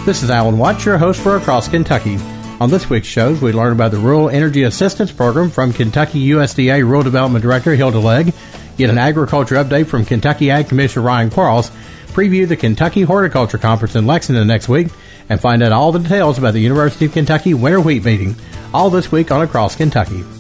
This is Alan Watts, your host for Across Kentucky. On this week's shows, we learn about the Rural Energy Assistance Program from Kentucky USDA Rural Development Director Hilda Legg, get an agriculture update from Kentucky Ag Commissioner Ryan Quarles, preview the Kentucky Horticulture Conference in Lexington next week, and find out all the details about the University of Kentucky Winter Wheat Meeting. All this week on Across Kentucky.